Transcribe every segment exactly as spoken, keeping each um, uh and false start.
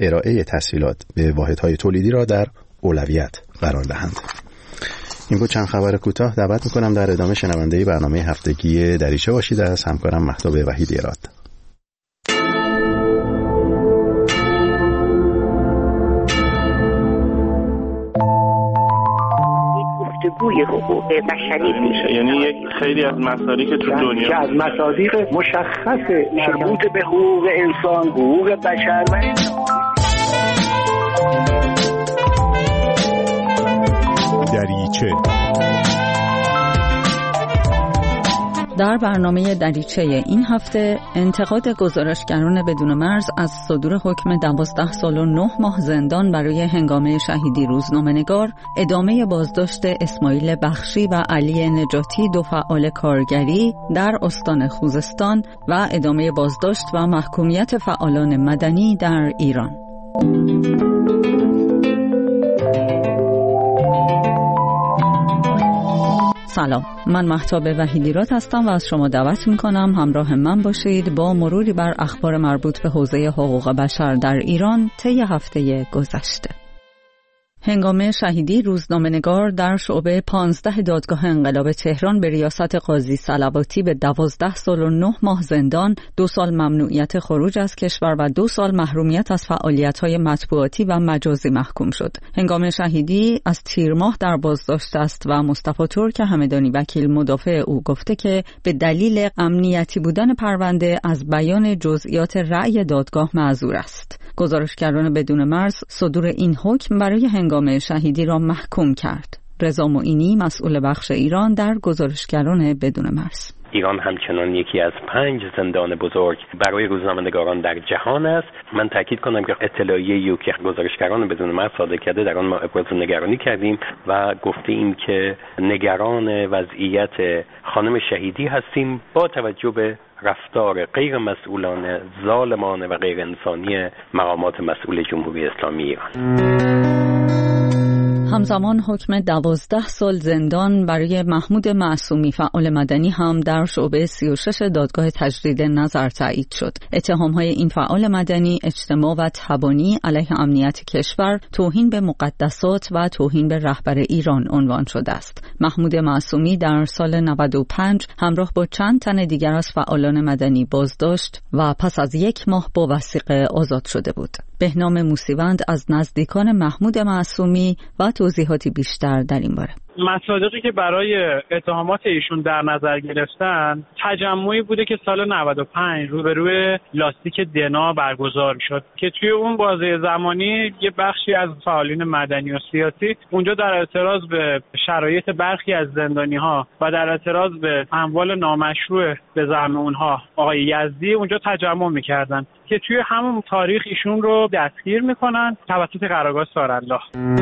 ارائه تسهیلات به واحدهای تولیدی را در اولویت قرار دهند. این بود چند خبر کوتاه. دعوت میکنم در ادامه شنونده برنامه هفتگی دریچه باشید از همکارم مهتاب وحیدی اراد. گفتگوی حقوق بشری میشه، یعنی یک خیلی از مسائلی که تو دنیا که از مصادیق مشخص مربوط به حقوق انسان، حقوق بشر و دریچه. در برنامه دریچه این هفته انتقاد گزارشگران بدون مرز از صدور حکم دوازده سال و نه ماه زندان برای هنگامه شهیدی روزنامه‌نگار، ادامه بازداشت اسماعیل بخشی و علی نجاتی دو فعال کارگری در استان خوزستان و ادامه بازداشت و محکومیت فعالان مدنی در ایران. سلام، من مهتاب وحیدی راد هستم و از شما دعوت میکنم همراه من باشید با مروری بر اخبار مربوط به حوزه حقوق بشر در ایران طی هفته گذشته. هنگامه شهیدی روزنامه‌نگار در شعبه پانزده دادگاه انقلاب تهران به ریاست قاضی صلواتی به دوازده سال و نه ماه زندان، دو سال ممنوعیت خروج از کشور و دو سال محرومیت از فعالیت‌های مطبوعاتی و مجازی محکوم شد. هنگامه شهیدی از تیر ماه در بازداشت است و مصطفی ترک همدانی وکیل مدافع او گفته که به دلیل امنیتی بودن پرونده از بیان جزئیات رأی دادگاه معذور است. گزارشگران بدون مرز صدور این حکم برای هنگامه شهیدی را محکوم کرد. رضا معینی، مسئول بخش ایران در گزارشگران بدون مرز: ایران همچنان یکی از پنج زندان بزرگ برای روزنامه‌نگاران در جهان است. من تاکید کنم که اطلاعیه‌ای که گزارشگران بدون مرز صادر کرده در آن ما ابراز نگرانی کردیم و گفتیم که نگران وضعیت خانم شهیدی هستیم با توجه به رفتار غیر مسئولانه، ظالمانه و غیر انسانی مقامات مسئول جمهوری اسلامی ایران. همزمان حکم دوازده سال زندان برای محمود معصومی فعال مدنی هم در شعبه سی و شش دادگاه تجدید نظر تایید شد. اتهام‌های این فعال مدنی اجتماع و تبانی علیه امنیت کشور، توهین به مقدسات و توهین به رهبر ایران عنوان شده است. محمود معصومی در سال نود و پنج همراه با چند تن دیگر از فعالان مدنی بازداشت و پس از یک ماه با وثیقه آزاد شده بود. بهنام موسیوند از نزدیکان محمود معصومی و توضیحاتی بیشتر در این باره: مصادیقی که برای اتهامات ایشون در نظر گرفتن تجمعی بوده که سال نود و پنج روبروی لاستیک دنا برگزار شد که توی اون بازه زمانی یه بخشی از فعالین مدنی و سیاسی اونجا در اعتراض به شرایط برخی از زندانی‌ها و در اعتراض به اموال نامشروع به زعم اونها آقای یزدی اونجا تجمع می‌کردن که توی همون تاریخ ایشون رو دستگیر می‌کنن توسط قرارگاه سارالله.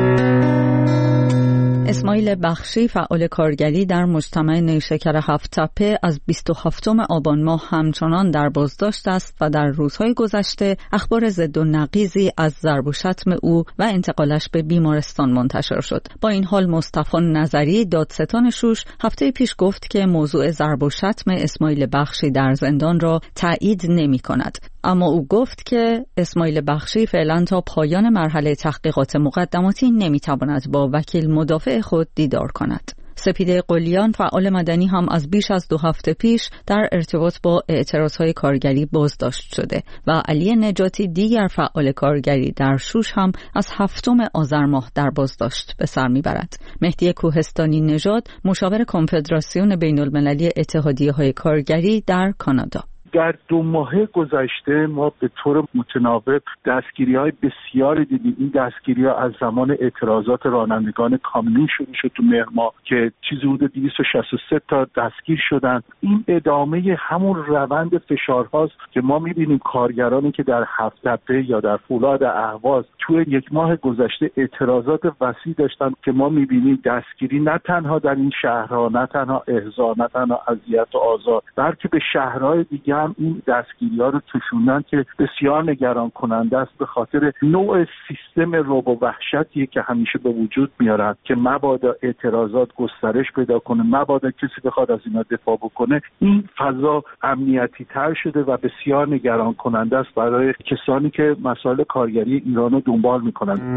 اسماعیل بخشی فعال کارگری در مجتمع نیشکر هفت تپه از بیست و هفتم آبان ماه همچنان در بازداشت است و در روزهای گذشته اخبار ضد و نقیضی از ضرب و شتم او و انتقالش به بیمارستان منتشر شد. با این حال مصطفی نظری دادستان شوش هفته پیش گفت که موضوع ضرب و شتم اسماعیل بخشی در زندان را تایید نمی کند. اما او گفت که اسماعیل بخشی فعلا تا پایان مرحله تحقیقات مقدماتی نمیتواند با وکیل مدافع خود دیدار کند. سپیده قلیان فعال مدنی هم از بیش از دو هفته پیش در ارتباط با اعتراضهای کارگری بازداشت شده و علی نجاتی دیگر فعال کارگری در شوش هم از هفتم آذر ماه در بازداشت به سر میبرد. مهدی کوهستانی نژاد، مشاور کنفدراسیون بین المللی اتحادیه‌های کارگری در کانادا: در دو ماه گذشته ما به طور متناوب دستگیری‌های بسیاری دیدیم. این دستگیری‌ها از زمان اعتراضات رانندگان کامیون شروع شد تو مهر ماه که چیزی حدود دویست و شصت و سه تا دستگیر شدن. این ادامه همون روند فشارهاست که ما می‌بینیم کارگرانی که در هفت تپه یا در فولاد اهواز تو یک ماه گذشته اعتراضات وسیع داشتن که ما می‌بینیم دستگیری نه تنها در این شهرها، نه تنها احضار، نه تنها اذیت و آزار، بلکه به شهرهای دیگر هم این دستگیری‌ها رو کشوندن که بسیار نگران کننده است، به خاطر نوع سیستم رعب و وحشتی که همیشه به وجود میارن که مبادا اعتراضات گسترش پیدا کنه، مبادا کسی بخواد از اینا دفاع بکنه. این فضا امنیتی تر شده و بسیار نگران کننده است برای کسانی که مسائل کارگری ایران رو دنبال میکنن.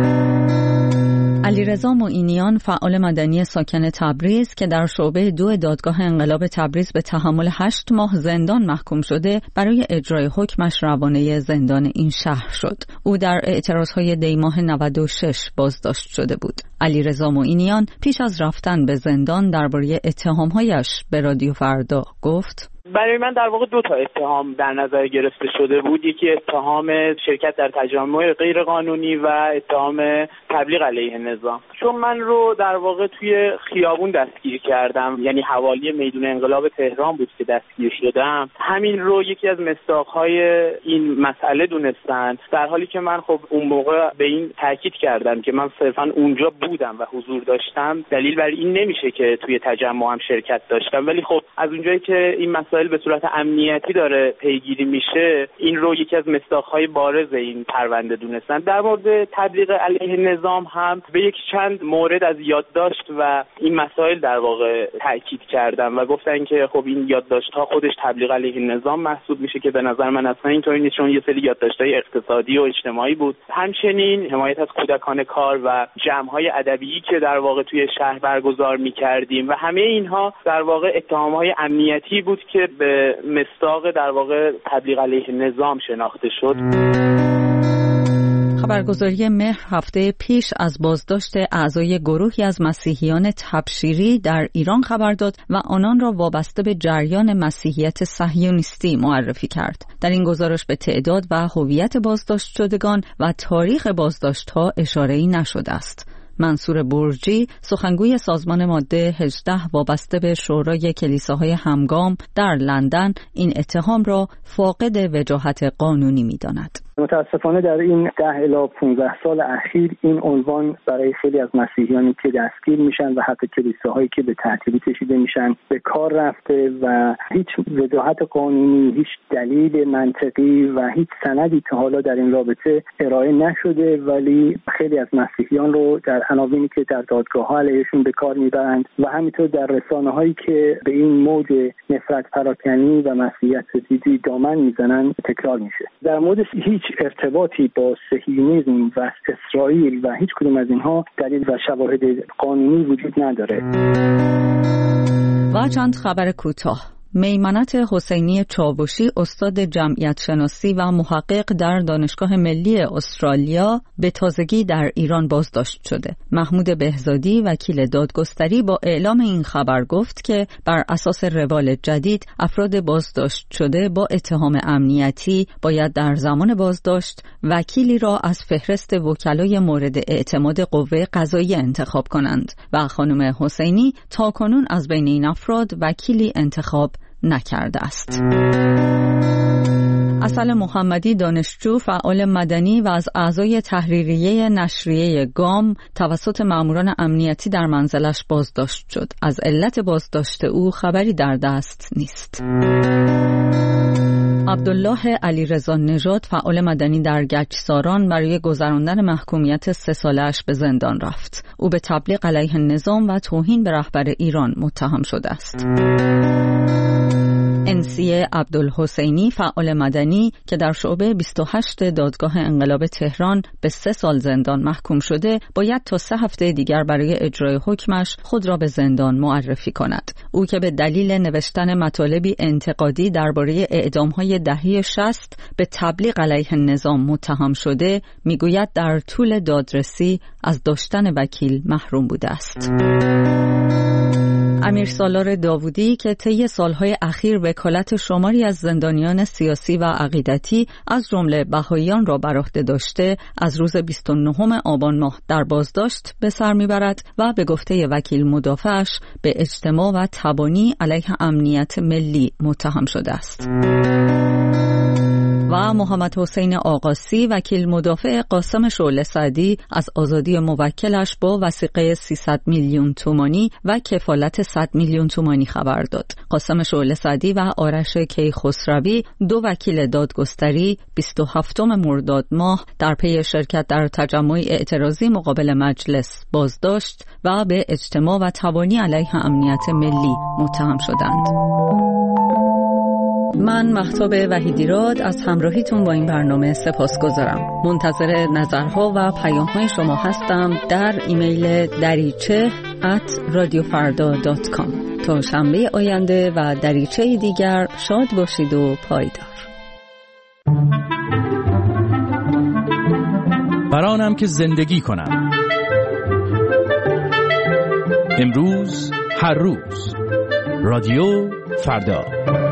علیرضا معینیان، فعال مدنی ساکن تبریز که در شعبه دو دادگاه انقلاب تبریز به تحمل هشت ماه زندان محکوم شده، برای اجرای حکمش روانه زندان این شهر شد. او در اعتراضهای دی ماه نود و شش بازداشت شده بود. علیرضا معینیان پیش از رفتن به زندان درباره اتهامهایش به رادیو فردا گفت: برای من در واقع دو تا اتهام در نظر گرفته شده بود. یکی اتهام شرکت در تجمع غیرقانونی و اتهام تبلیغ علیه نظام. چون من رو در واقع توی خیابون دستگیر کردم، یعنی حوالی میدون انقلاب تهران بود که دستگیر شدم، همین رو یکی از مصداق‌های این مسئله دونستن، در حالی که من خب اون موقع به این تاکید کردم که من صرفاً اونجا بودم و حضور داشتم. دلیل بر این نمیشه که توی تجمع هم شرکت داشتم، ولی خب از اونجایی که این مسائل به صورت امنیتی داره پیگیری میشه، این رو یکی از مصداق‌های بارز این پرونده دونستن. در مورد تبلیغ علیه نظام هم به یک چند مورد از یادداشت و این مسائل در واقع تاکید کردم و گفتن که خب این یادداشت‌ها خودش تبلیغ علیه نظام محسوب میشه، که به نظر من اصلا اینطوری نیست، چون یه سری یادداشت‌های اقتصادی و اجتماعی بود. همچنین حمایت از کودکان کار و جمع‌های ادبی که در واقع توی شهر برگزار می‌کردیم و همه اینها در واقع اتهام‌های امنیتی بود که به مصداق در واقع تبلیغ علیه نظام شناخته شد. خبرگزاری مهر هفته پیش از بازداشت اعضای گروهی از مسیحیان تبشیری در ایران خبر داد و آنان را وابسته به جریان مسیحیت صهیونیستی معرفی کرد. در این گزارش به تعداد و هویت بازداشت شدگان و تاریخ بازداشت‌ها اشاره‌ای نشده است. منصور برجی، سخنگوی سازمان ماده هجده وابسته به شورای کلیساهای همگام در لندن، این اتهام را فاقد وجاهت قانونی می‌داند. متاسفانه در این ده الی پانزده سال اخیر این عنوان برای خیلی از مسیحیانی که دستگیر میشن و حتی کلیساهایی که به تعطیلی کشیده میشن به کار رفته و هیچ وجاهت قانونی، هیچ دلیل منطقی و هیچ سندی تا حالا در این رابطه ارائه نشده، ولی خیلی از مسیحیان رو در عناوینی که در دادگاه‌ها علیهشون به کار میبرند و همینطور در رسانه‌هایی که به این موج نفرت پراکنی و مسیحیت ستیزی دامن میزنن تکرار میشه. در مورد هیچ ارتباطی با صهیونیسم و اسرائیل و هیچ کدوم از اینها دلیل و شواهد قانونی وجود نداره. و چند خبر کوتاه. میمنت حسینی چاوشی، استاد جمعیت شناسی و محقق در دانشگاه ملی استرالیا، به تازگی در ایران بازداشت شده. محمود بهزادی، وکیل دادگستری، با اعلام این خبر گفت که بر اساس روال جدید افراد بازداشت شده با اتهام امنیتی باید در زمان بازداشت وکیلی را از فهرست وکلای مورد اعتماد قوه قضاییه انتخاب کنند و خانم حسینی تاکنون از بین این افراد وکیلی انتخاب نکرده است. اصل محمدی، دانشجو، فعال مدنی و از اعضای تحریریه نشریه گام، توسط ماموران امنیتی در منزلش بازداشت شد. از علت بازداشت او خبری در دست نیست. عبدالله علیرضا نژاد، فعال مدنی در گچساران، برای گذراندن محکومیت سه ساله‌اش به زندان رفت. او به تبلیغ علیه نظام و توهین به رهبر ایران متهم شده است. انسیه عبدالحسینی، فعال مدنی که در شعبه بیست و هشت دادگاه انقلاب تهران به سه سال زندان محکوم شده، باید تا سه هفته دیگر برای اجرای حکمش خود را به زندان معرفی کند. او که به دلیل نوشتن مطالبی انتقادی درباره اعدام‌های دهه شصت به تبلیغ علیه نظام متهم شده، میگوید در طول دادرسی از داشتن وکیل محروم بوده است. امیر سالار داوودی که طی سالهای اخیر وکالت شماری از زندانیان سیاسی و عقیدتی از جمله بهائیان را بر عهده داشته، از روز بیست و نهم آبان ماه در بازداشت به سر میبرد و به گفته وکیل مدافعش به اجتماع و تبانی علیه امنیت ملی متهم شده است. و محمد حسین آقاسی وکیل مدافع قاسم شعله سعدی از آزادی موکلش با وثیقه سیصد میلیون تومانی و کفالت صد میلیون تومانی خبر داد. قاسم شعله سعدی و آرش کیخسروی دو وکیل دادگستری بیست و هفتم مرداد ماه در پی شرکت در تجمع اعتراضی مقابل مجلس بازداشت و به اجتماع و تبانی علیه امنیت ملی متهم شدند. من مهتاب وحیدیراد از همراهیتون با این برنامه سپاسگزارم. منتظر نظرها و پیام‌های شما هستم در ایمیل دریچه ات رادیو فردا دات کام. تا شنبه آینده و دریچه دیگر شاد باشید و پایدار. برانم که زندگی کنم، امروز هر روز. رادیو فردا.